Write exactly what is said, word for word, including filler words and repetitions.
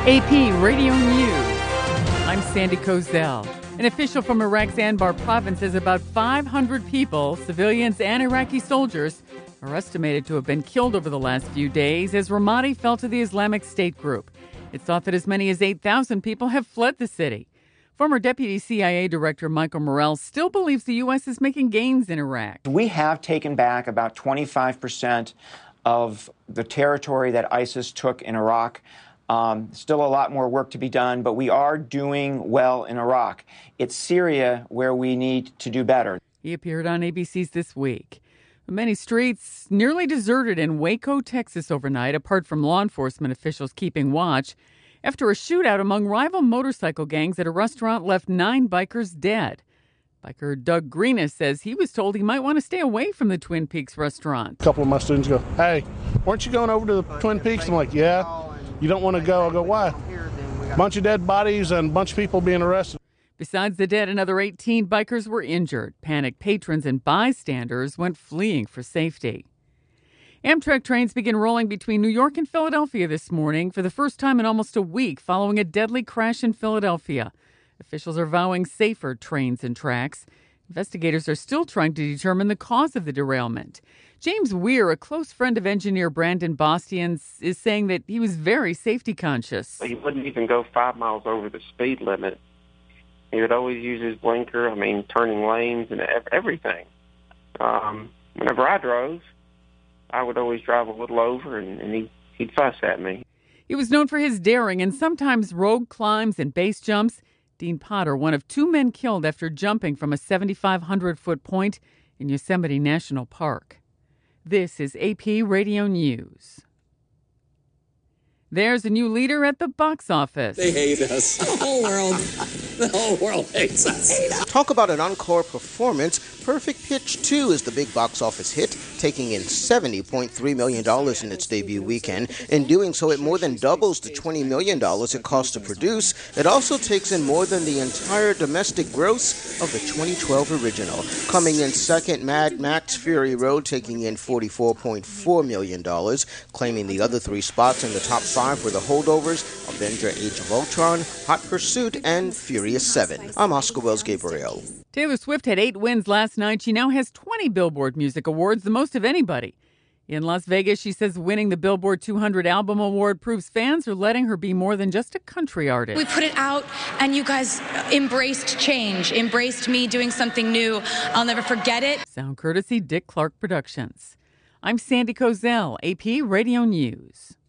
A P Radio News. I'm Sandy Kozel. An official from Iraq's Anbar province says about five hundred people, civilians and Iraqi soldiers, are estimated to have been killed over the last few days as Ramadi fell to the Islamic State group. It's thought that as many as eight thousand people have fled the city. Former Deputy C I A Director Michael Morell still believes the U S is making gains in Iraq. We have taken back about twenty-five percent of the territory that ISIS took in Iraq. Um, still a lot more work to be done, but we are doing well in Iraq. It's Syria where we need to do better. He appeared on A B C's This Week. Many streets nearly deserted in Waco, Texas overnight, apart from law enforcement officials keeping watch, after a shootout among rival motorcycle gangs at a restaurant left nine bikers dead. Biker Doug Greenis says he was told he might want to stay away from the Twin Peaks restaurant. A couple of my students go, "Hey, weren't you going over to the Twin Peaks?" I'm like, "Yeah." "You don't want to go?" I go, "Why?" "Bunch of dead bodies and a bunch of people being arrested." Besides the dead, another eighteen bikers were injured. Panicked patrons and bystanders went fleeing for safety. Amtrak trains begin rolling between New York and Philadelphia this morning for the first time in almost a week following a deadly crash in Philadelphia. Officials are vowing safer trains and tracks. Investigators are still trying to determine the cause of the derailment. James Weir, a close friend of engineer Brandon Bastian, is saying that he was very safety conscious. He wouldn't even go five miles over the speed limit. He would always use his blinker, I mean, turning lanes and everything. Um, whenever I drove, I would always drive a little over, and, and he, he'd fuss at me. He was known for his daring and sometimes rogue climbs and base jumps. Dean Potter, one of two men killed after jumping from a seventy-five hundred foot point in Yosemite National Park. This is A P Radio News. There's a new leader at the box office. They hate us. The whole world. The whole world hates us. Talk about an encore performance. Perfect Pitch two is the big box office hit, taking in seventy point three million dollars in its debut weekend. In doing so, it more than doubles the twenty million dollars it cost to produce. It also takes in more than the entire domestic gross of the twenty twelve original. Coming in second, Mad Max Fury Road, taking in forty-four point four million dollars. Claiming the other three spots in the top five were The Holdovers, Avenger Age of Ultron, Hot Pursuit, and Furious seven. I'm Oscar Wells Gabriel. Taylor Swift had eight wins last night. She now has twenty Billboard Music Awards, the most of anybody. In Las Vegas, she says winning the Billboard two hundred Album Award proves fans are letting her be more than just a country artist. We put it out, and you guys embraced change, embraced me doing something new. I'll never forget it. Sound courtesy Dick Clark Productions. I'm Sandy Kozel, A P Radio News.